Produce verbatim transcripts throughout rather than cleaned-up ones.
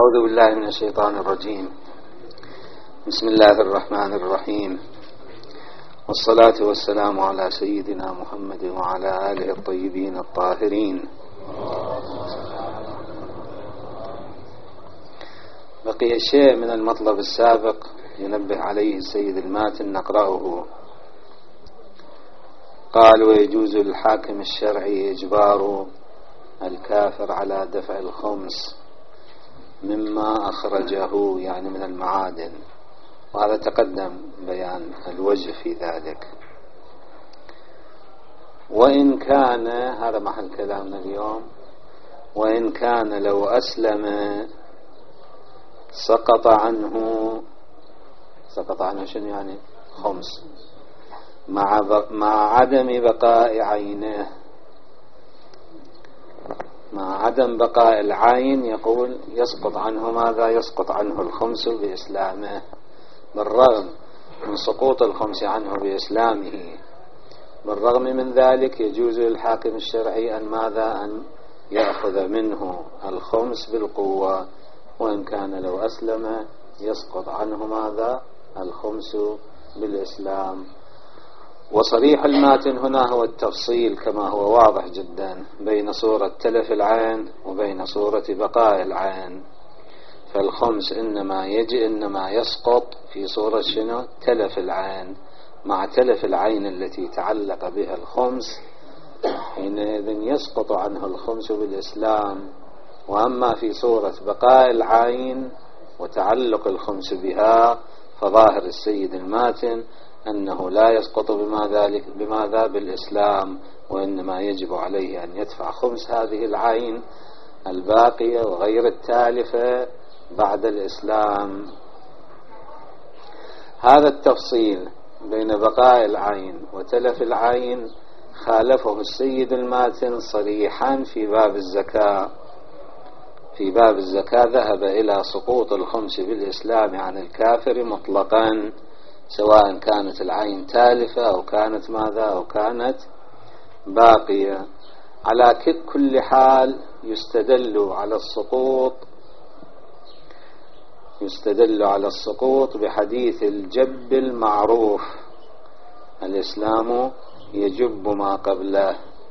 أعوذ بالله من الشيطان الرجيم. بسم الله الرحمن الرحيم، والصلاة والسلام على سيدنا محمد وعلى آله الطيبين الطاهرين. بقي شيء من المطلب السابق ينبه عليه السيد الماتن نقرأه. قال: ويجوز للحاكم الشرعي إجبار الكافر على دفع الخمس مما أخرجه، يعني من المعادن، وهذا تقدم بيان الوجه في ذلك. وإن كان، هذا محل كلامنا اليوم، وإن كان لو أسلم سقط عنه سقط عنه شنو يعني؟ خمس، مع مع عدم بقاء عينه، مع عدم بقاء العين. يقول يسقط عنه ماذا؟ يسقط عنه الخمس بإسلامه، بالرغم من سقوط الخمس عنه بإسلامه. بالرغم من ذلك يجوز للحاكم الشرعي أن ماذا؟ أن يأخذ منه الخمس بالقوة، وإن كان لو أسلم يسقط عنه ماذا؟ الخمس بالإسلام. وصريح الماتن هنا هو التفصيل كما هو واضح جدا بين صورة تلف العين وبين صورة بقاء العين. فالخمس إنما يجي إنما يسقط في صورة شنو؟ تلف العين. مع تلف العين التي تعلق بها الخمس حينئذ يسقط عنه الخمس بالإسلام. وأما في صورة بقاء العين وتعلق الخمس بها فظاهر السيد الماتن أنه لا يسقط بما ذلك بماذا؟ بالإسلام، وإنما يجب عليه أن يدفع خمس هذه العين الباقية وغير التالفة بعد الإسلام. هذا التفصيل بين بقاء العين وتلف العين خالفه السيد الماتن صريحا في باب الزكاة. في باب الزكاة ذهب إلى سقوط الخمس بالإسلام عن الكافر مطلقا، سواء كانت العين تالفة أو كانت ماذا؟ أو كانت باقية. على كل حال يستدل على السقوط يستدل على السقوط بحديث الجب المعروف: الإسلام يجب ما قبله،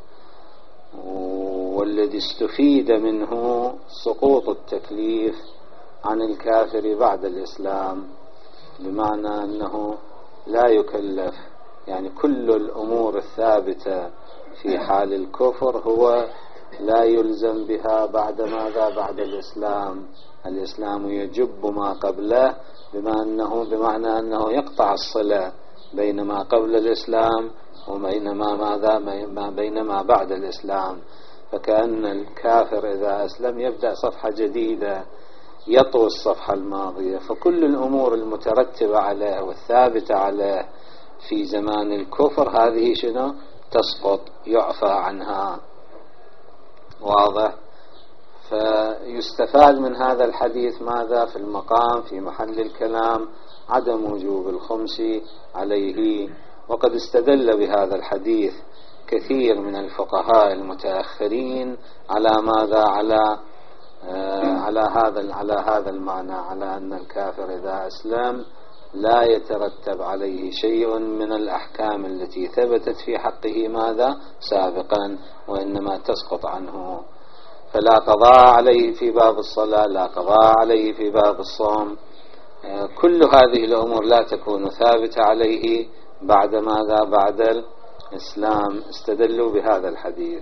والذي استفيد منه سقوط التكليف عن الكافر بعد الإسلام، بمعنى أنه لا يكلف، يعني كل الأمور الثابتة في حال الكفر هو لا يلزم بها بعد ماذا؟ بعد الإسلام. الإسلام يجب ما قبله، بما أنه بمعنى أنه يقطع الصلة بين ما قبل الإسلام وبين ما ماذا؟ ما بين ما بعد الإسلام. فكأن الكافر إذا أسلم يبدأ صفحة جديدة، يطوي الصفحة الماضية. فكل الأمور المترتبة عليه والثابتة عليه في زمان الكفر هذه شنو؟ تسقط، يعفى عنها. واضح؟ فيستفاد من هذا الحديث ماذا؟ في المقام في محل الكلام عدم وجوب الخمس عليه. وقد استدل بهذا الحديث كثير من الفقهاء المتأخرين على ماذا؟ على آه على هذا على هذا المعنى، على أن الكافر إذا أسلم لا يترتب عليه شيء من الأحكام التي ثبتت في حقه ماذا؟ سابقا، وإنما تسقط عنه. فلا قضاء عليه في باب الصلاة، لا قضاء عليه في باب الصوم. آه كل هذه الأمور لا تكون ثابتة عليه بعد ماذا؟ بعد الإسلام. استدلوا بهذا الحديث.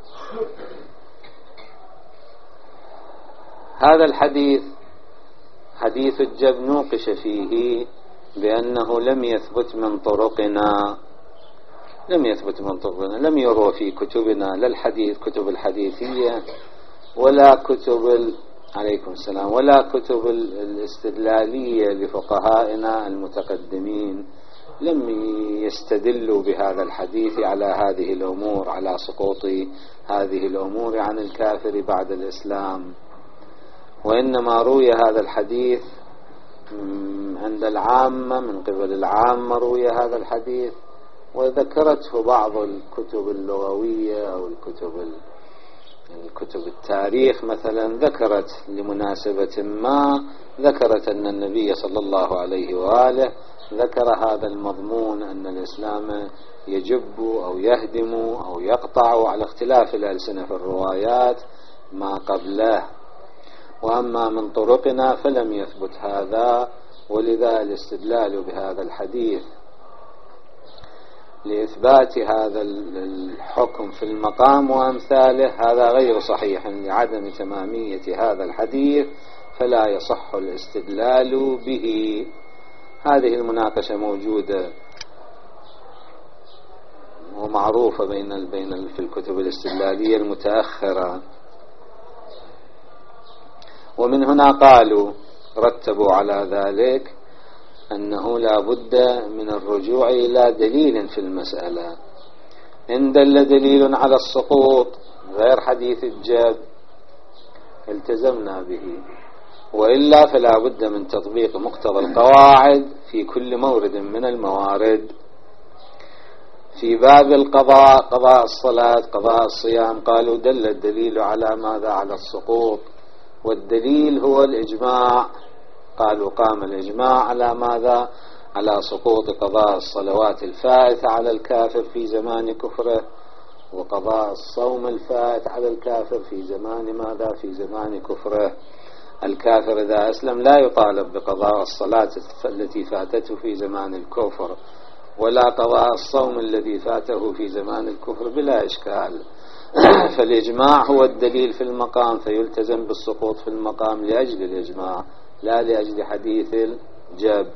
هذا الحديث حديث الجب نوقش فيه بأنه لم يثبت من طرقنا لم يثبت من طرقنا لم يروى في كتبنا، لا الحديث كتب الحديثية ولا كتب ال... عليكم السلام ولا كتب الاستدلالية لفقهائنا المتقدمين، لم يستدلوا بهذا الحديث على هذه الأمور، على سقوط هذه الأمور عن الكافر بعد الإسلام. وإنما روي هذا الحديث عند العامة، من قبل العامة روي هذا الحديث، وذكرته بعض الكتب اللغوية أو الكتب يعني كتب التاريخ مثلا ذكرت لمناسبة ما، ذكرت أن النبي صلى الله عليه وآله ذكر هذا المضمون أن الإسلام يجب أو يهدم أو يقطع على اختلاف الألسنة في الروايات ما قبله. وأما من طرقنا فلم يثبت هذا، ولذا الاستدلال بهذا الحديث لإثبات هذا الحكم في المقام وأمثاله هذا غير صحيح لعدم تمامية هذا الحديث، فلا يصح الاستدلال به. هذه المناقشة موجودة ومعروفة بين بين في الكتب الاستدلالية المتأخرة. ومن هنا قالوا رتبوا على ذلك أنه لا بد من الرجوع إلى دليل في المسألة. إن دل دليل على السقوط غير حديث الجاب التزمنا به، وإلا فلا بد من تطبيق مقتضى القواعد في كل مورد من الموارد. في باب القضاء، قضاء الصلاة، قضاء الصيام، قالوا دل الدليل على ماذا؟ على السقوط، والدليل هو الإجماع. قالوا قام الإجماع على ماذا؟ على سقوط قضاء الصلوات الفائتة على الكافر في زمان كفره، وقضاء الصوم الفائت على الكافر في زمان ماذا؟ في زمان كفره. الكافر إذا أسلم لا يطالب بقضاء الصلاة التي فاتته في زمان الكفر، ولا قضاء الصوم الذي فاته في زمان الكفر، بلا إشكال. فالإجماع هو الدليل في المقام، فيلتزم بالسقوط في المقام لأجل الإجماع لا لأجل حديث الجاب.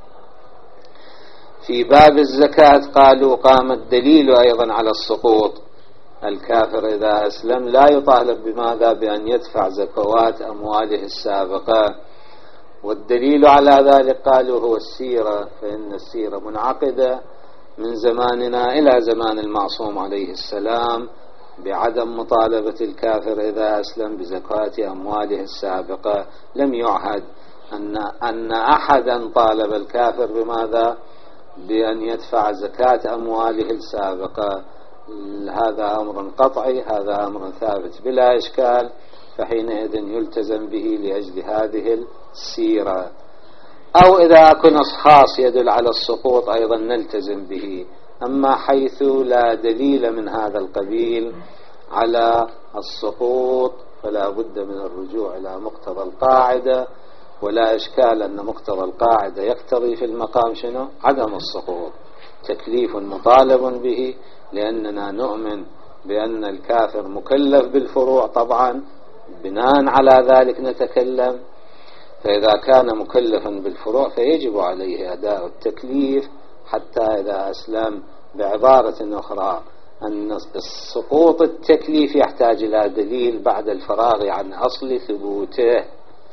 في باب الزكاة قالوا قام الدليل أيضا على السقوط. الكافر إذا أسلم لا يطالب بماذا؟ بأن يدفع زكوات أمواله السابقة، والدليل على ذلك قالوا هو السيرة، فإن السيرة منعقدة من زماننا إلى زمان المعصوم عليه السلام بعدم مطالبة الكافر إذا أسلم بزكاة أمواله السابقة. لم يعهد أن أن أحدا طالب الكافر بماذا؟ بأن يدفع زكاة أمواله السابقة. هذا أمر قطعي، هذا أمر ثابت بلا إشكال، فحينئذ يلتزم به لأجل هذه السيرة. أو إذا أكون أشخاص يدل على السقوط أيضا نلتزم به. أما حيث لا دليل من هذا القبيل على السقوط فلا بد من الرجوع إلى مقتضى القاعدة، ولا إشكال أن مقتضى القاعدة يقتضي في المقام شنو؟ عدم السقوط، تكليف مطالب به، لأننا نؤمن بأن الكافر مكلف بالفروع طبعا، بناء على ذلك نتكلم. فإذا كان مكلفا بالفروع فيجب عليه أداء التكليف حتى إذا أسلم. بعبارة أخرى أن السقوط التكليف يحتاج إلى دليل بعد الفراغ عن أصل ثبوته،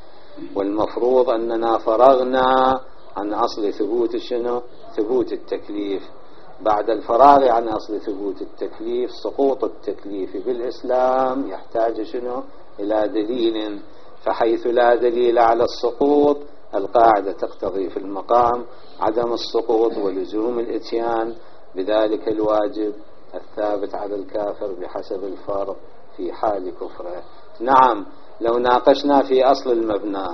والمفروض أننا فرغنا عن أصل ثبوت شنو؟ ثبوت التكليف. بعد الفراغ عن أصل ثبوت التكليف سقوط التكليف بالإسلام يحتاج شنو؟ إلى دليل. فحيث لا دليل على السقوط القاعدة تقتضي في المقام عدم السقوط ولزوم الإتيان بذلك الواجب الثابت على الكافر بحسب الفرض في حال كفره. نعم، لو ناقشنا في أصل المبنى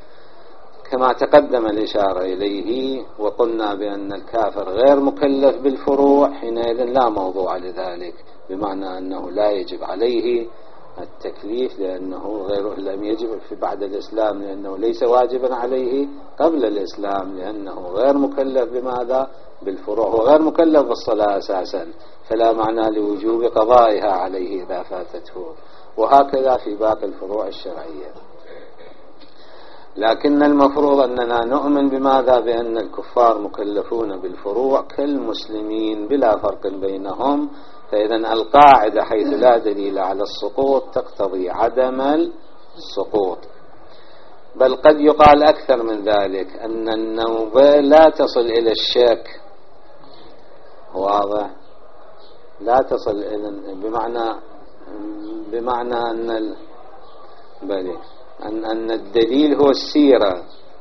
كما تقدم الإشارة إليه وقلنا بأن الكافر غير مكلف بالفروع، حينئذ لا موضوع لذلك، بمعنى أنه لا يجب عليه التكليف لأنه غير لم يجب في بعد الإسلام، لأنه ليس واجبا عليه قبل الإسلام، لأنه غير مكلف بماذا؟ بالفروع، وغير مكلف بالصلاة أساسا، فلا معنى لوجوب قضائها عليه إذا فاتته. وهكذا في باقي الفروع الشرعية. لكن المفروض أننا نؤمن بماذا؟ بأن الكفار مكلفون بالفروع كالمسلمين بلا فرق بينهم. فإذا القاعدة حيث لا دليل على السقوط تقتضي عدم السقوط. بل قد يقال أكثر من ذلك، أن النوبة لا تصل إلى الشك، واضح؟ لا تصل إلى بمعنى بمعنى أن ال... بلي أن أن الدليل هو السيرة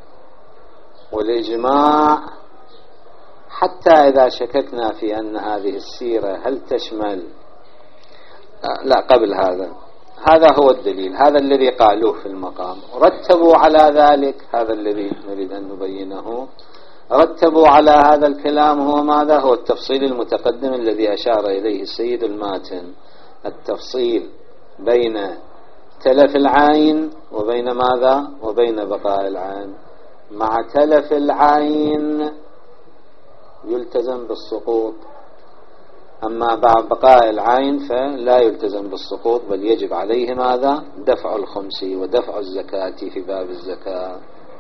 والإجماع، حتى إذا شككنا في أن هذه السيرة هل تشمل لا قبل هذا هذا هو الدليل، هذا الذي قالوه في المقام. رتبوا على ذلك، هذا الذي نريد أن نبينه، رتبوا على هذا الكلام هو ماذا؟ هو التفصيل المتقدم الذي أشار إليه السيد الماتن، التفصيل بين تلف العين وبين ماذا؟ وبين بقاء العين. مع تلف العين يلتزم بالسقوط، أما بعد بقاء العين فلا يلتزم بالسقوط، بل يجب عليه ماذا؟ دفع الخمس ودفع الزكاة في باب الزكاة.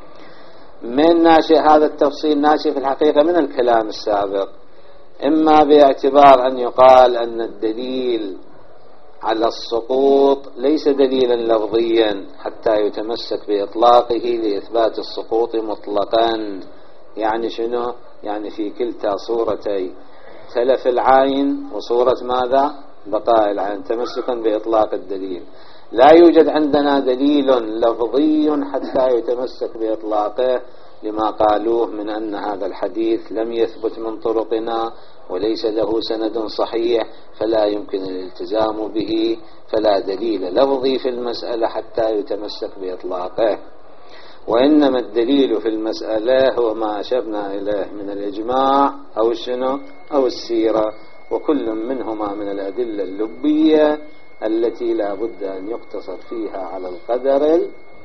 من ناشئ هذا التفصيل؟ ناشئ في الحقيقة من الكلام السابق، إما باعتبار أن يقال أن الدليل على السقوط ليس دليلا لفظيا حتى يتمسك بإطلاقه لإثبات السقوط مطلقا. يعني شنو؟ يعني في كلتا صورتي تلف العين وصورة ماذا؟ بقاء العين، تمسكا بإطلاق الدليل. لا يوجد عندنا دليل لفظي حتى يتمسك بإطلاقه، لما قالوه من أن هذا الحديث لم يثبت من طرقنا وليس له سند صحيح فلا يمكن الالتزام به، فلا دليل لفظي في المسألة حتى يتمسك بإطلاقه. وإنما الدليل في المسألة هو ما أشرنا إليه من الإجماع أو الشنو أو السيرة، وكل منهما من الأدلة اللبية التي لا بد أن يقتصر فيها على القدر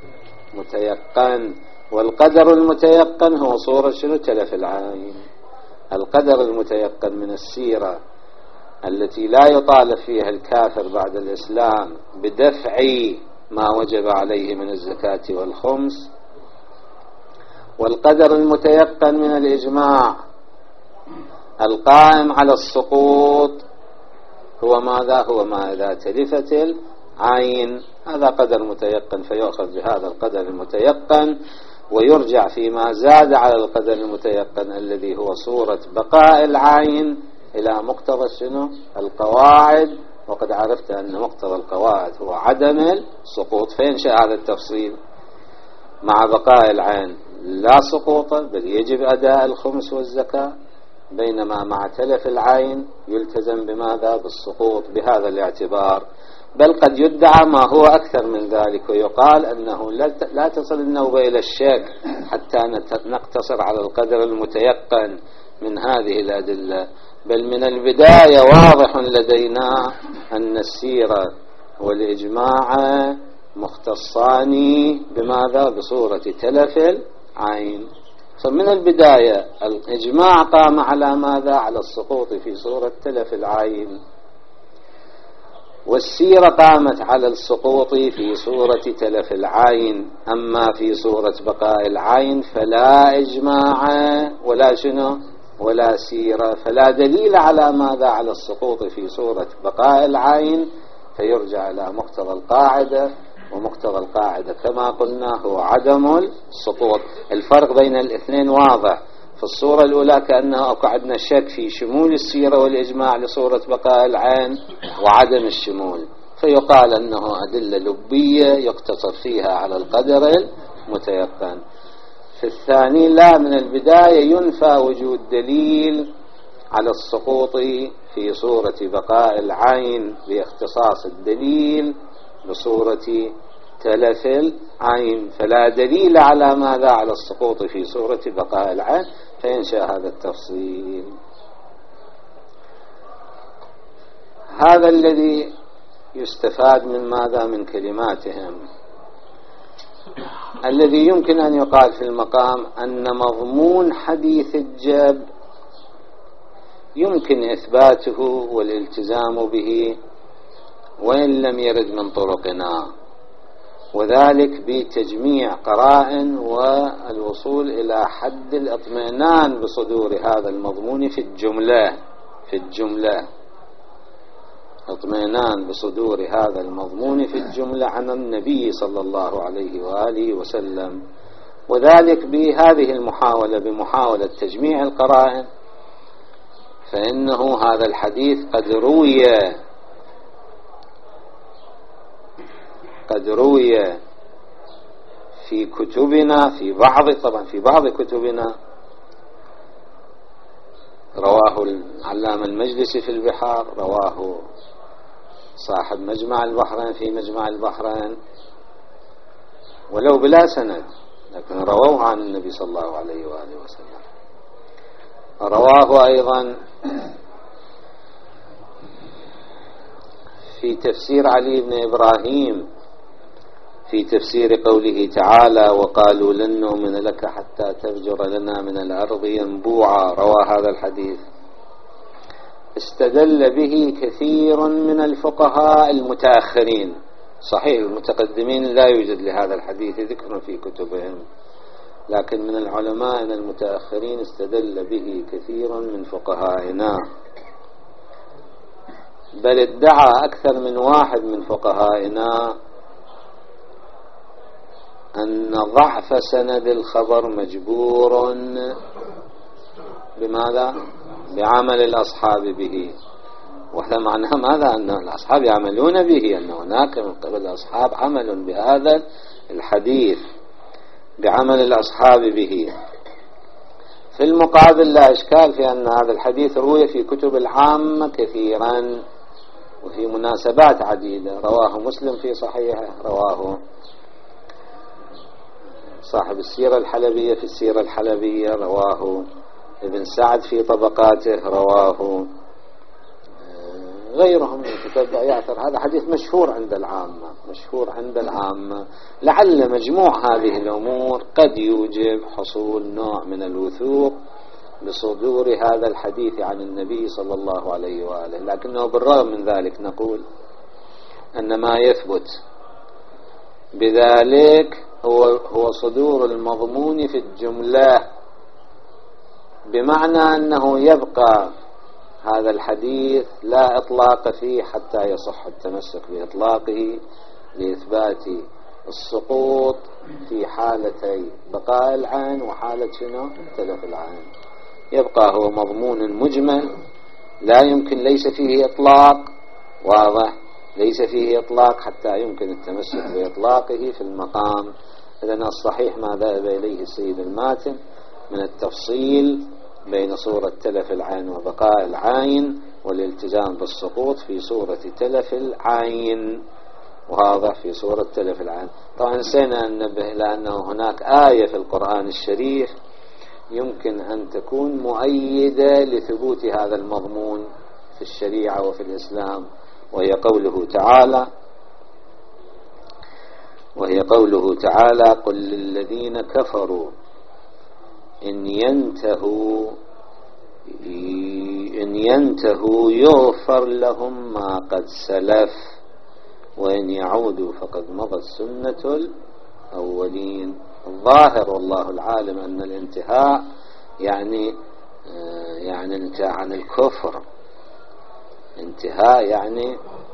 المتيقن. والقدر المتيقن هو صورة شنو؟ تلف العين. القدر المتيقن من السيرة التي لا يطالب فيها الكافر بعد الإسلام بدفع ما وجب عليه من الزكاة والخمس. والقدر المتيقن من الإجماع القائم على السقوط هو ماذا؟ هو ما إذا تلفت العين، هذا قدر متيقن، فيؤخذ بهذا القدر المتيقن ويرجع فيما زاد على القدر المتيقن الذي هو صورة بقاء العين إلى مقتضى شنو؟ القواعد. وقد عرفت أن مقتضى القواعد هو عدم السقوط، فينشأ هذا التفصيل. مع بقاء العين لا سقوط بل يجب أداء الخمس والزكاة، بينما مع تلف العين يلتزم بماذا؟ بالسقوط بهذا الاعتبار. بل قد يدعى ما هو أكثر من ذلك، ويقال أنه لا تصل النوبة إلى الشك حتى نقتصر على القدر المتيقن من هذه الأدلة، بل من البداية واضح لدينا أن السيرة والإجماع مختصان بماذا؟ بصورة تلف العين. فمن البداية الإجماع قام على ماذا؟ على السقوط في صورة تلف العين، والسيرة قامت على السقوط في صورة تلف العين. أما في صورة بقاء العين فلا إجماع ولا شنو ولا سيرة، فلا دليل على ماذا؟ على السقوط في صورة بقاء العين، فيرجع إلى مقتضى القاعدة، ومقتضى القاعدة كما قلنا هو عدم السقوط. الفرق بين الاثنين واضح. في الصورة الأولى كأنه أقعدنا شك في شمول السيرة والإجماع لصورة بقاء العين وعدم الشمول، فيقال أنه أدلة لبية يقتصر فيها على القدر المتيقن. في الثاني لا، من البداية ينفى وجود دليل على السقوط في صورة بقاء العين باختصاص الدليل بصورة تلف العين، فلا دليل على ماذا؟ على السقوط في صورة بقاء العين، فينشأ هذا التفصيل. هذا الذي يستفاد من ماذا؟ من كلماتهم. الذي يمكن أن يقال في المقام أن مضمون حديث الجب يمكن إثباته والالتزام به وإن لم يرد من طرقنا، وذلك بتجميع قرائن والوصول إلى حد الاطمئنان بصدور هذا المضمون في الجملة في الجملة اطمئنان بصدور هذا المضمون في الجملة عن النبي صلى الله عليه وآله وسلم، وذلك بهذه المحاولة بمحاولة تجميع القرائن. فإنه هذا الحديث قد روي قد روي في كتبنا، في بعض طبعا في بعض كتبنا، رواه العلامة المجلسي في البحار، رواه صاحب مجمع البحرين في مجمع البحرين ولو بلا سند، لكن رووه عن النبي صلى الله عليه وآله وسلم. رواه أيضا في تفسير علي بن إبراهيم في تفسير قوله تعالى وقالوا لن نؤمن لك حتى تفجر لنا من الأرض ينبوعا، روى هذا الحديث. استدل به كثير من الفقهاء المتأخرين، صحيح المتقدمين لا يوجد لهذا الحديث ذكر في كتبهم، لكن من العلماء المتأخرين استدل به كثير من فقهائنا، بل ادعى أكثر من واحد من فقهائنا أن ضعف سند الخبر مجبور بماذا؟ بعمل الأصحاب به. وهذا معناه ماذا؟ أن الأصحاب يعملون به، أن هناك من قبل الأصحاب عمل بهذا الحديث بعمل الأصحاب به. في المقابل لا إشكال في أن هذا الحديث روي في كتب العامة كثيرا وفي مناسبات عديدة، رواه مسلم في صحيحه، رواه صاحب السيرة الحلبية في السيرة الحلبية، رواه ابن سعد في طبقاته، رواه غيرهم من كتب يعثر. هذا حديث مشهور عند العامة، مشهور عند العامة. لعل مجموع هذه الأمور قد يوجب حصول نوع من الوثوق بصدور هذا الحديث عن النبي صلى الله عليه وآله، لكنه بالرغم من ذلك نقول أن ما يثبت بذلك هو هو صدور المضمون في الجملة، بمعنى أنه يبقى هذا الحديث لا إطلاق فيه حتى يصح التمسك بإطلاقه لإثبات السقوط في حالتي بقاء العين وحالة شنو؟ تلف العين. يبقى هو مضمون مجمل لا يمكن، ليس فيه إطلاق، واضح، ليس فيه إطلاق حتى يمكن التمسك بإطلاقه في المقام. إذن الصحيح ما ذهب إليه السيد الماتن من التفصيل بين صورة تلف العين وبقاء العين والالتزام بالسقوط في صورة تلف العين، وهذا في صورة تلف العين. طبعا نسينا أن ننبه إلى أنه هناك آية في القرآن الشريف يمكن أن تكون مؤيدة لثبوت هذا المضمون في الشريعة وفي الإسلام، وهي قوله تعالى وهي قوله تعالى قل للذين كفروا إن ينتهوا إن ينتهوا يغفر لهم ما قد سلف وإن يعودوا فقد مضت سنة الأولين. الظاهر والله العالم أن الانتهاء يعني يعني انتهاء عن الكفر، انتهاء يعني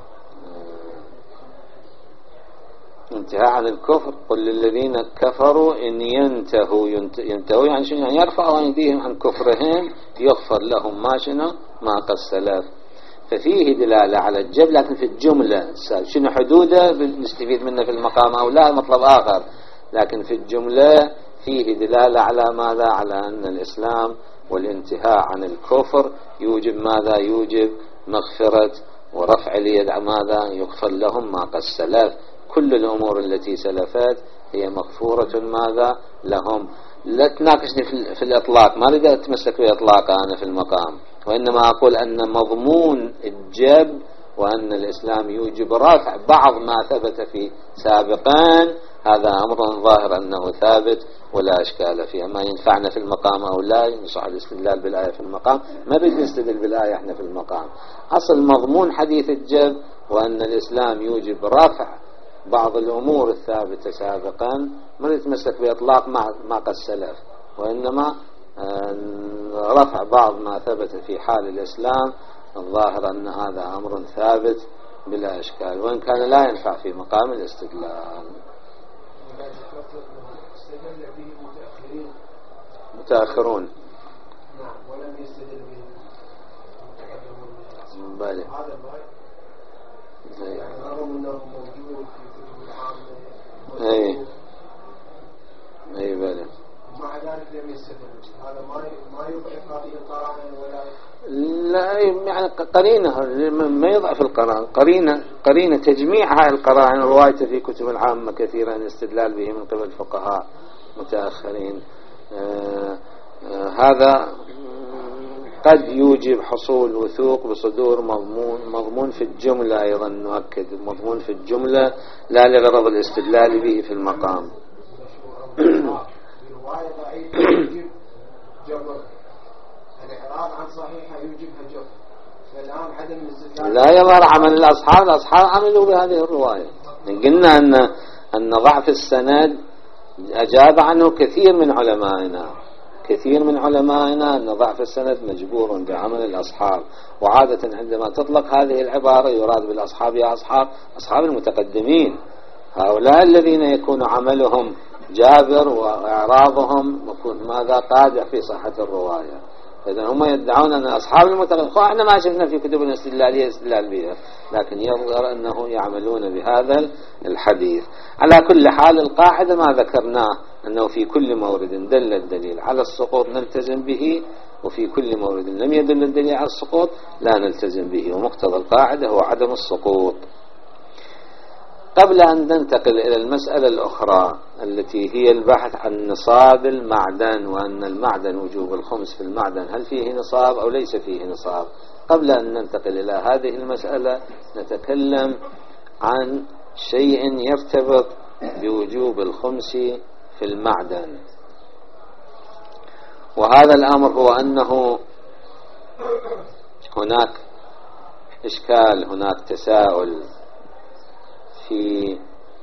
انتهاء عن الكفر. قل للذين كفروا إن ينتهوا ينتهوا يعني شنو؟ يعني يرفعوا أيديهم عن كفرهم يغفر لهم ما شنو؟ ما قد سلف. ففيه دلالة على الجب، لكن في الجملة شنو حدوده نستفيد منه في المقام أو لا مطلب آخر، لكن في الجملة فيه دلالة على ماذا؟ على أن الإسلام والانتهاء عن الكفر يوجب ماذا؟ يوجب مغفرة ورفع اليد ماذا؟ يغفر لهم ما قد سلف. كل الأمور التي سلفت هي مغفورة ماذا؟ لهم. لا تناقشني في الإطلاق، ما أريد أتمسك بإطلاق أنا في المقام، وإنما أقول أن مضمون الجب وأن الإسلام يوجب رفع بعض ما ثبت في سابقا، هذا أمر ظاهر أنه ثابت ولا إشكال فيه. ما ينفعنا في المقام أو لا يصح الاستدلال بالآية في المقام، ما بدنا نستدل بالآية احنا في المقام. أصل مضمون حديث الجب وأن الإسلام يوجب رفع بعض الأمور الثابتة سابقا، ما نتمسك بإطلاق ما قد سلف، وإنما رفع بعض ما ثبت في حال الإسلام. الظاهر أن هذا أمر ثابت بلا إشكال، وإن كان لا ينفع في مقام الاستدلال. متأخرون ولم يستدل به بله. اي اي بله. مع ذلك لم يستدل. هذا ما ما يضعف هذه القرائن ولا لا يعني قرينة ما يضعف القرائن، قرينة قرينة تجميع هاي القرائن روايته في كتب العامة كثيرا، الاستدلال به من قبل فقهاء متأخرين. آه آه هذا قد يوجب حصول وثوق بصدور مضمون مضمون في الجملة، أيضا نؤكد مضمون في الجملة لا لغرض الاستدلال به في المقام. الرواية ضعيفة يوجب جبر، الإعراض عن صحيحة يوجبها جبر، فالآن عدم الاستدلال لا يظهر عمل الأصحاب، الأصحاب عملوا بهذه الرواية. قلنا أن أن ضعف السند أجاب عنه كثير من علمائنا، كثير من علمائنا أن ضعف السند مجبور بعمل الأصحاب. وعادة عندما تطلق هذه العبارة يراد بالأصحاب يا أصحاب أصحاب المتقدمين، هؤلاء الذين يكون عملهم جابر وإعراضهم يكون ماذا قادح في صحة الرواية. إذا هم يدعون أن أصحاب المتقدمين، احنا ما شفنا في كتب الاستدلالية استدلال بها، لكن يظهر أنه يعملون بهذا الحديث. على كل حال القاعدة ما ذكرناه أنه في كل مورد دل الدليل على السقوط نلتزم به، وفي كل مورد لم يدل الدليل على السقوط لا نلتزم به، ومقتضى القاعدة هو عدم السقوط. قبل أن ننتقل إلى المسألة الأخرى التي هي البحث عن نصاب المعدن، وأن المعدن وجوب الخمس في المعدن هل فيه نصاب أو ليس فيه نصاب، قبل أن ننتقل إلى هذه المسألة نتكلم عن شيء يرتبط بوجوب الخمس في المعدن. وهذا الأمر هو أنه هناك إشكال، هناك تساؤل في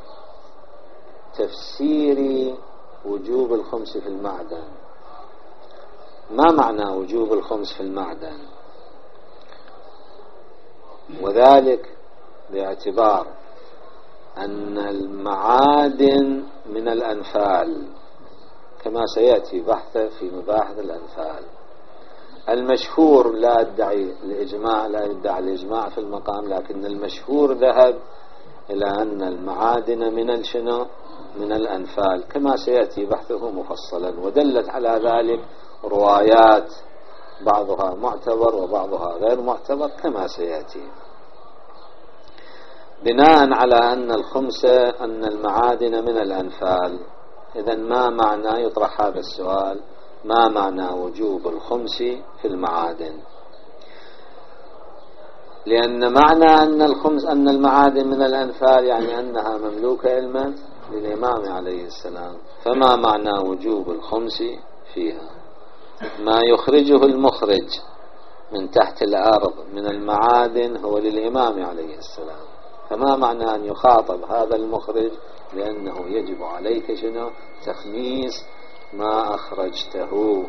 تفسير وجوب الخمس في المعدن. ما معنى وجوب الخمس في المعدن؟ وذلك باعتبار أن المعادن من الأنفال كما سيأتي بحثه في مباحث الأنفال. المشهور لا يدعي الإجماع، لا يدعي الإجماع في المقام، لكن المشهور ذهب إلى أن المعادن من الشنو من الأنفال كما سيأتي بحثه مفصلا، ودلت على ذلك روايات بعضها معتبر وبعضها غير معتبر كما سيأتي. بناء على أن الخمسة أن المعادن من الأنفال، إذن ما معنى يطرح هذا السؤال، ما معنى وجوب الخمس في المعادن؟ لأن معنى أن الخمس أن المعادن من الأنفال يعني أنها مملوكة علما للإمام عليه السلام، فما معنى وجوب الخمس فيها؟ ما يخرجه المخرج من تحت الأرض من المعادن هو للإمام عليه السلام، فما معنى أن يخاطب هذا المخرج لأنه يجب عليك شنو تخميس ما أخرجته؟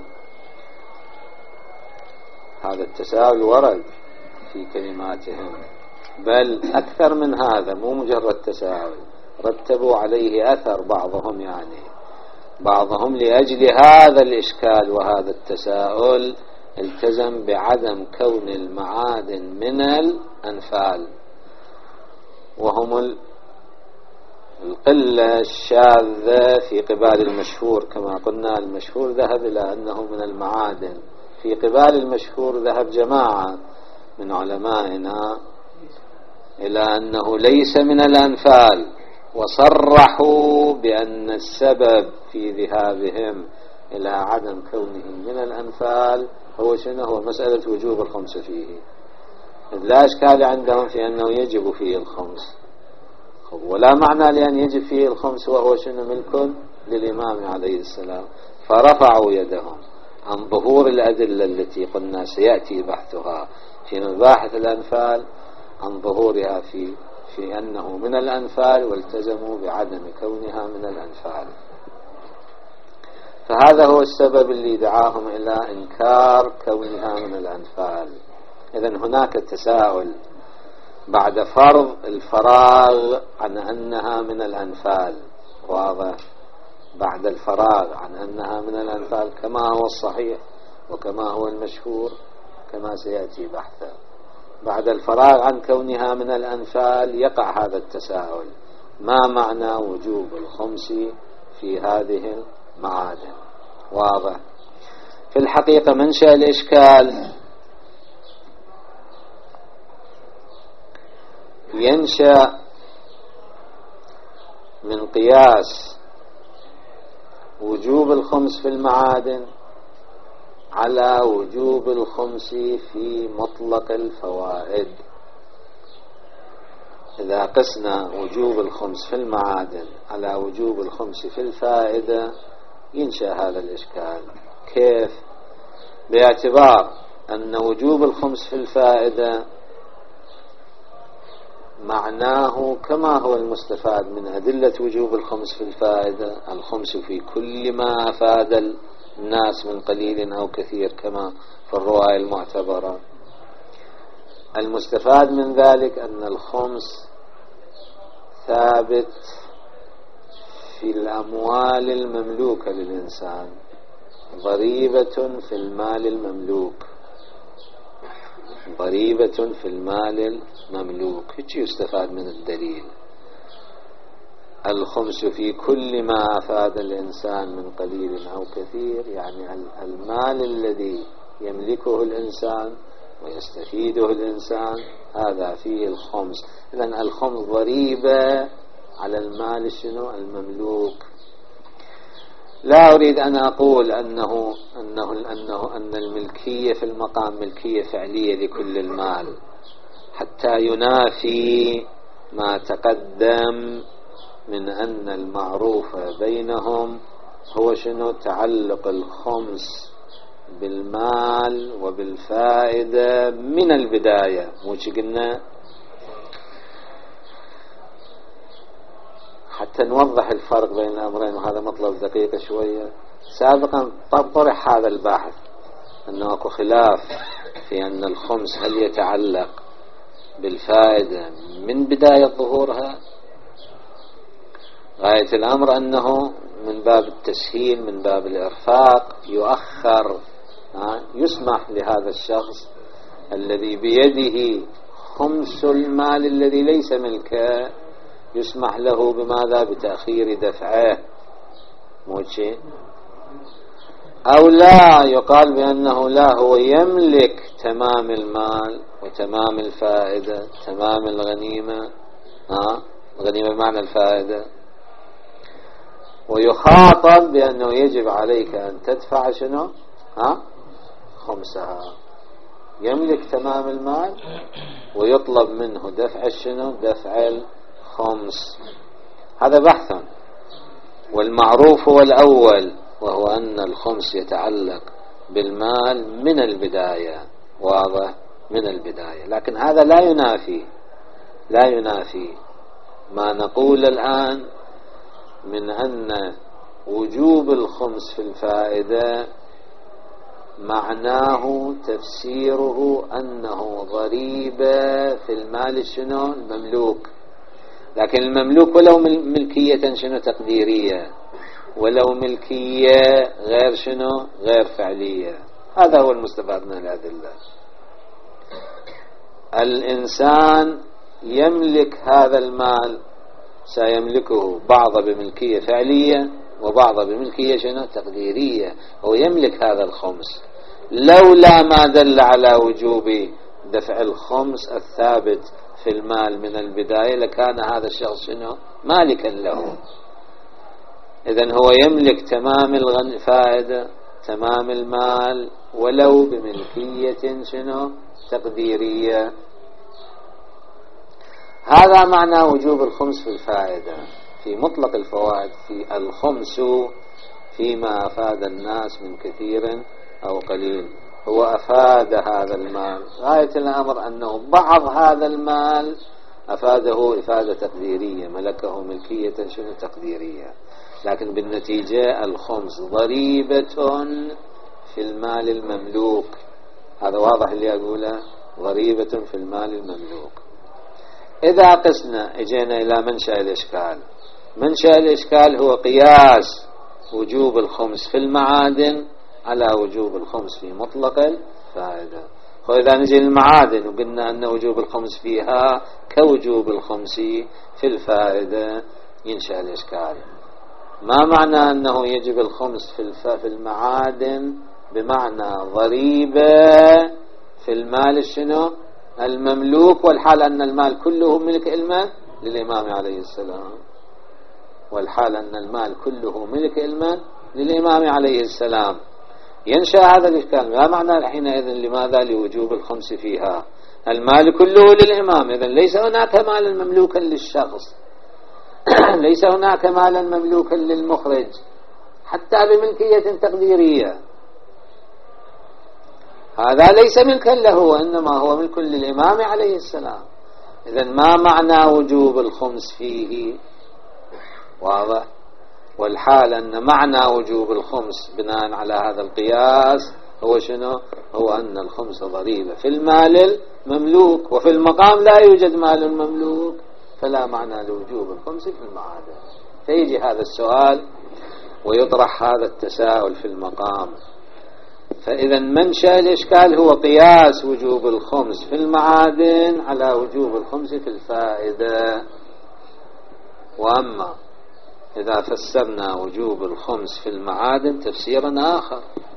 هذا التساؤل ورد في كلماتهم، بل أكثر من هذا، مو مجرد تساؤل، رتبوا عليه أثر بعضهم، يعني بعضهم لأجل هذا الإشكال وهذا التساؤل التزم بعدم كون المعادن من الأنفال، وهم القلة الشاذة في قبال المشهور. كما قلنا المشهور ذهب إلى أنه من المعادن، في قبال المشهور ذهب جماعة من علمائنا إلى أنه ليس من الأنفال، وصرحوا بأن السبب في ذهابهم إلى عدم كونه من الأنفال هو شنو؟ هو مسألة وجوب الخمس فيه. لا إشكال عندهم في أنه يجب فيه الخمس، ولا معنى لأن يجب فيه الخمس وهو شنو ملك للإمام عليه السلام، فرفعوا يدهم عن ظهور الأدلة التي قلنا سيأتي بحثها في مباحث الأنفال، عن ظهورها في في أنه من الأنفال، والتزموا بعدم كونها من الأنفال. فهذا هو السبب اللي دعاهم إلى إنكار كونها من الأنفال. إذن هناك تساؤل بعد فرض الفراغ عن أنها من الأنفال، واضح، بعد الفراغ عن أنها من الأنفال كما هو الصحيح وكما هو المشهور كما سيأتي بحثه، بعد الفراغ عن كونها من الأنفال يقع هذا التساؤل: ما معنى وجوب الخمس في هذه المعادن؟ واضح. في الحقيقة منشأ الإشكال ينشأ من قياس وجوب الخمس في المعادن على وجوب الخمس في مطلق الفوائد. إذا قسنا وجوب الخمس في المعادن على وجوب الخمس في الفائدة ينشأ هذا الإشكال. كيف؟ باعتبار أن وجوب الخمس في الفائدة معناه كما هو المستفاد من أدلة وجوب الخمس في الفائدة، الخمس في كل ما أفاد الناس من قليل أو كثير كما في الرواية المعتبرة. المستفاد من ذلك أن الخمس ثابت في الأموال المملوكة للإنسان، ضريبة في المال المملوك، ضريبة في المال المملوك. هيك يستفاد من الدليل. الخمس في كل ما أفاد الإنسان من قليل أو كثير، يعني المال الذي يملكه الإنسان ويستفيده الإنسان هذا فيه الخمس. لأن الخمس ضريبة على المال شنو؟ المملوك. لا أريد أن أقول أنه أنه أنه أن الملكية في المقام ملكية فعلية لكل المال حتى ينافي ما تقدم من أن المعروف بينهم هو شنو؟ تعلق الخمس بالمال وبالفائدة من البداية. مو شي قلنا؟ حتى نوضح الفرق بين الأمرين، وهذا مطلب دقيق شوية. سابقا طرح هذا البحث أنه أكو خلاف في أن الخمس هل يتعلق بالفائدة من بداية ظهورها. غاية الأمر أنه من باب التسهيل، من باب الإرفاق، يؤخر، يسمح لهذا الشخص الذي بيده خمس المال الذي ليس ملكه، يسمح له بماذا؟ بتأخير دفعه. مو شيء؟ أو لا يقال بأنه لا، هو يملك تمام المال وتمام الفائدة، تمام الغنيمة، ها الغنيمة بمعنى الفائدة، ويخاطب بأنه يجب عليك أن تدفع شنو؟ ها خمسها. يملك تمام المال ويطلب منه دفع شنو؟ دفع الخمس. هذا بحث. والمعروف هو الأول، وهو أن الخمس يتعلق بالمال من البداية، واضح؟ من البداية. لكن هذا لا ينافي لا ينافي ما نقول الآن من أن وجوب الخمس في الفائدة معناه تفسيره أنه ضريبة في المال شنو؟ المملوك. لكن المملوك ولو ملكية شنو؟ تقديرية، ولو ملكية غير شنو؟ غير فعلية. هذا هو المستفاد من الأدلة. الإنسان يملك هذا المال، سيملكه بعض بملكية فعلية وبعض بملكية شنو؟ تقديرية. هو يملك هذا الخمس، لولا ما دل على وجوب دفع الخمس الثابت في المال من البداية لكان هذا الشخص شنو؟ مالكا له. إذن هو يملك تمام الفائدة، تمام المال، ولو بملكية شنو؟ تقديرية. هذا معنى وجوب الخمس في الفائدة في مطلق الفوائد، في الخمس فيما أفاد الناس من كثير أو قليل. هو أفاد هذا المال، غاية الأمر أنه بعض هذا المال أفاده إفادة تقديرية، ملكه ملكية شنو؟ تقديرية. لكن بالنتيجة الخمس ضريبة في المال المملوك. هذا واضح اللي أقوله، ضريبة في المال المملوك. إذا قسنا اجينا إلى منشأ الإشكال. منشأ الإشكال هو قياس وجوب الخمس في المعادن على وجوب الخمس في مطلق الفائدة. وإذا نجي للمعادن وقلنا أن وجوب الخمس فيها كوجوب الخمس في الفائدة، ينشأ الإشكال. ما معنى أنه يجب الخمس في المعادن؟ بمعنى ضريبة في المال شنو؟ المملوك، والحال أن المال كله ملك المن للإمام عليه السلام، والحال أن المال كله ملك المن للإمام عليه السلام. ينشأ هذا الإشكال، لا معنى حينئذ لماذا لوجوب الخمس فيها؟ المال كله للإمام، إذن ليس هناك مالا مملوكا للشخص ليس هناك مالا مملوكا للمخرج حتى بملكية تقديرية، هذا ليس ملكا له وإنما هو ملك للإمام عليه السلام. إذن ما معنى وجوب الخمس فيه؟ واضح. والحال أن معنى وجوب الخمس بناء على هذا القياس هو شنو؟ هو أن الخمس ضريبة في المال المملوك، وفي المقام لا يوجد مال مملوك، فلا معنى لوجوب الخمس في المعادن. فيجي هذا السؤال ويطرح هذا التساؤل في المقام. فإذا منشأ الإشكال هو قياس وجوب الخمس في المعادن على وجوب الخمس في الفائدة. وأما إذا فسرنا وجوب الخمس في المعادن تفسيرا آخر،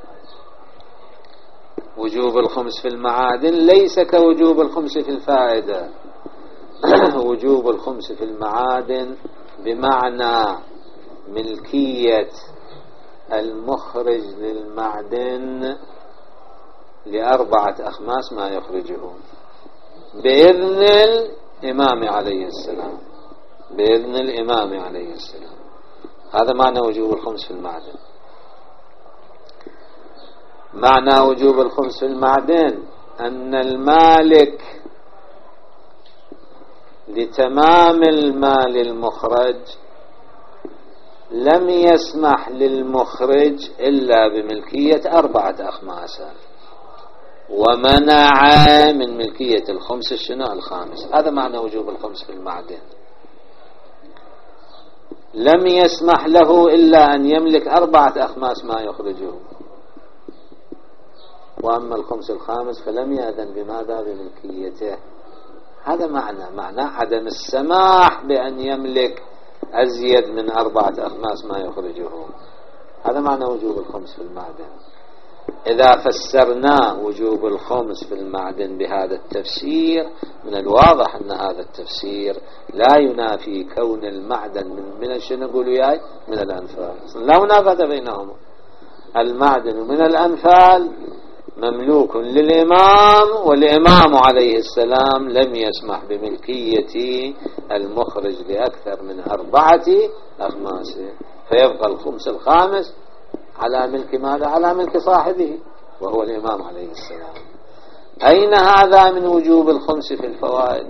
وجوب الخمس في المعادن ليس كوجوب الخمس في الفائدة وجوب الخمس في المعادن بمعنى ملكية المخرج للمعدن لأربعة أخماس ما يخرجه بإذن الإمام عليه السلام، بإذن الإمام عليه السلام. هذا معنى وجوب الخمس في المعدن. معنى وجوب الخمس في المعدن أن المالك لتمام المال المخرج لم يسمح للمخرج إلا بملكية أربعة أخماس، ومنع من ملكية الخمس الشنو الخامس. هذا معنى وجوب الخمس في المعدن. لم يسمح له إلا أن يملك أربعة أخماس ما يخرجه، وأما الخمس الخامس فلم يأذن بماذا؟ بملكيته. هذا معنى معنى عدم السماح بأن يملك أزيد من أربعة أخماس ما يخرجه. هذا معنى وجوب الخمس في المعدن. إذا فسرنا وجوب الخمس في المعدن بهذا التفسير، من الواضح أن هذا التفسير لا ينافي كون المعدن من من شنو نقول وياي؟ من الأنفال. لا منافاة بينهما. المعدن من الأنفال مملوك للإمام، والإمام عليه السلام لم يسمح بملكية المخرج لأكثر من أربعة أخماس، فيبقى الخمس الخامس على ملك ماذا؟ على ملك صاحبه وهو الإمام عليه السلام. أين هذا من وجوب الخمس في الفوائد؟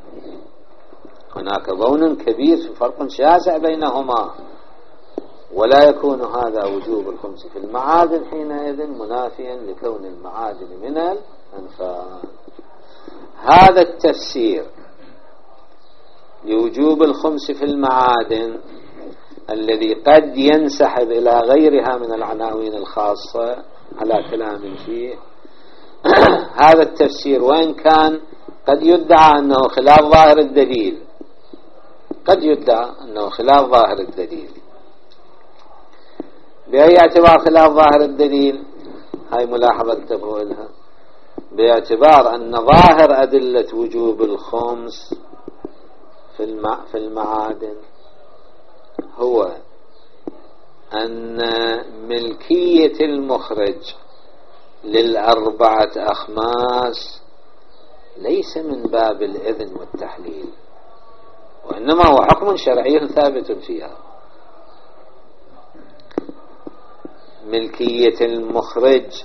هناك بون كبير، فرق شاسع بينهما، ولا يكون هذا وجوب الخمس في المعادن حينئذ منافيا لكون المعادن من الأنفال. هذا التفسير لوجوب الخمس في المعادن الذي قد ينسحب إلى غيرها من العناوين الخاصة على كلام فيه هذا التفسير وإن كان قد يدعى أنه خلاف ظاهر الدليل، قد يدعى أنه خلاف ظاهر الدليل. بأي اعتبار خلاف ظاهر الدليل؟ هاي ملاحظة انتبهوا لها. باعتبار أن ظاهر أدلة وجوب الخمس في في المعادن هو أن ملكية المخرج للأربعة أخماس ليس من باب الإذن والتحليل، وإنما هو حكم شرعي ثابت فيها. ملكية المخرج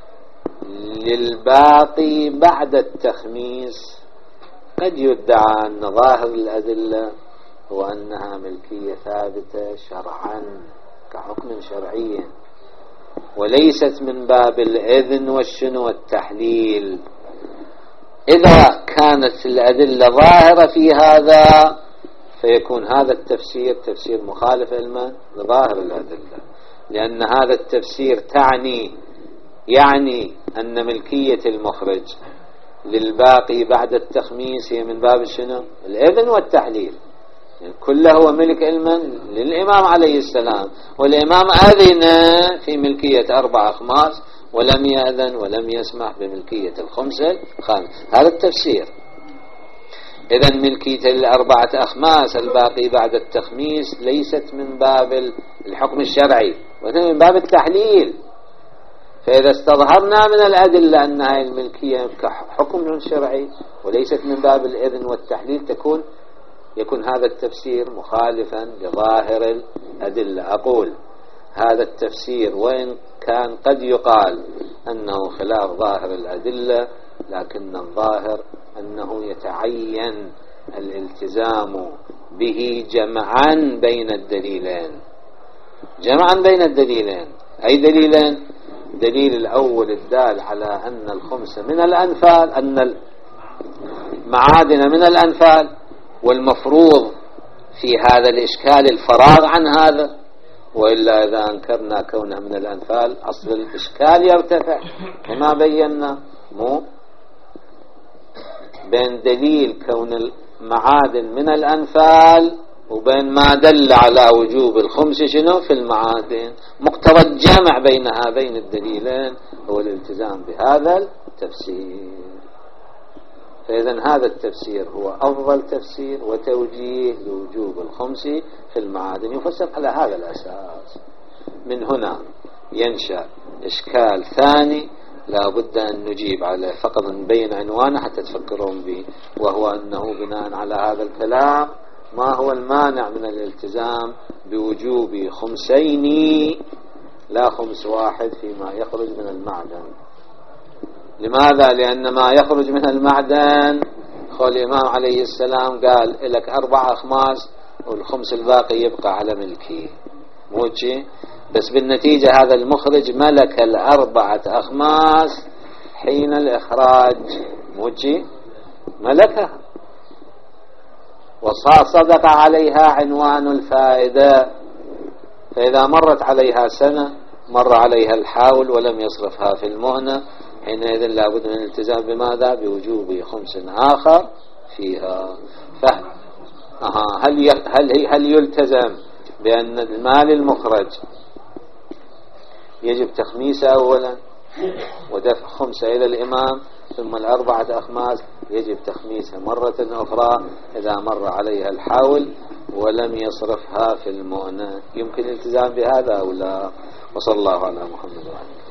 للباقي بعد التخميس قد يدعى أن ظاهر الأدلة هو أنها ملكية ثابتة شرعا كحكم شرعي، وليست من باب الإذن والشنو والتحليل. إذا كانت الأدلة ظاهرة في هذا فيكون هذا التفسير تفسير مخالف علما لظاهر الأدلة، لأن هذا التفسير تعني يعني أن ملكية المخرج للباقي بعد التخميس هي من باب شنو؟ الإذن والتحليل. يعني كله هو ملك علما للإمام عليه السلام، والإمام أذن في ملكية أربع أخماس ولم يأذن ولم يسمح بملكية الخمس الخامس. هذا التفسير. إذن ملكية الأربعة أخماس الباقي بعد التخميس ليست من باب الحكم الشرعي وإنما من باب التحليل. فإذا استظهرنا من الأدلة أن هذه الملكية كحكم شرعي وليست من باب الإذن والتحليل تكون يكون هذا التفسير مخالفا لظاهر الأدلة. أقول هذا التفسير وإن كان قد يقال أنه خلاف ظاهر الأدلة لكن الظاهر أنه يتعين الالتزام به جمعا بين الدليلين. جمعا بين الدليلين أي دليلين؟ دليل الأول الدال على أن الخمس من الأنفال، أن المعادن من الأنفال، والمفروض في هذا الإشكال الفراغ عن هذا، وإلا إذا أنكرنا كونه من الأنفال أصل الإشكال يرتفع كما بينا. مو بين دليل كون المعادن من الأنفال وبين ما دل على وجوب الخمس شنو في المعادن. مقتضى الجمع بينها بين الدليلين هو الالتزام بهذا التفسير. فإذا هذا التفسير هو أفضل تفسير وتوجيه لوجوب الخمس في المعادن يفسر على هذا الأساس. من هنا ينشأ إشكال ثاني لا بد أن نجيب عليه، فقط نبين عنوانه حتى تفكرون به، وهو أنه بناء على هذا الكلام ما هو المانع من الالتزام بوجوب خمسين لا خمس واحد فيما يخرج من المعدن. لماذا؟ لأن ما يخرج من المعدن قال الإمام عليه السلام قال لك أربع أخماس والخمس الباقي يبقى على ملكي، موجي بس بالنتيجة هذا المخرج ملك الأربعة أخماس حين الإخراج، موجي ملكها وصدق عليها عنوان الفائدة. فإذا مرت عليها سنة مر عليها الحاول ولم يصرفها في المهنة، حينئذ لا بد من الالتزام بماذا؟ بوجوب خمس آخر فيها. فهل هل هل هل يلتزم بأن المال المخرج يجب تخميسه أولا ودفع خمسة إلى الإمام، ثم الأربعة أخماس يجب تخميسها مرة أخرى إذا مر عليها الحول ولم يصرفها في المؤنة؟ يمكن الالتزام بهذا أو لا؟ وصلى الله على محمد وعلى